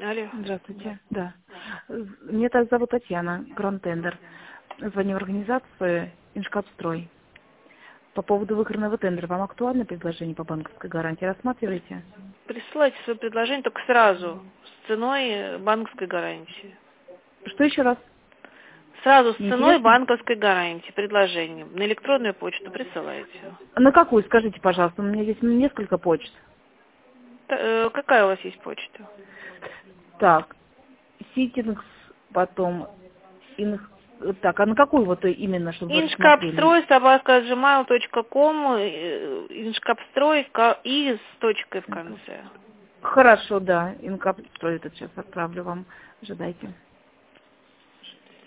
Алло. Здравствуйте. Да. Меня так зовут Татьяна, Гранд-тендер. Звоню в организацию «Иншкапстрой». По поводу выигранного тендера. Вам актуально предложение по банковской гарантии? Рассматриваете? Присылайте свое предложение только сразу, с ценой банковской гарантии. Что еще раз? Сразу с ценой Неинтересно? банковской гарантии, предложением. На электронную почту присылайте. На какую, скажите, пожалуйста? У меня здесь несколько почт. Какая у вас есть почта? Так, Ситингс, потом... Так, а на какую вот именно, чтобы вы рассмотрели? Иншкапстрой, @gmail.com, иншкапстрой и с точкой в конце. Хорошо, да. Инкапстрой этот сейчас отправлю вам. Ожидайте.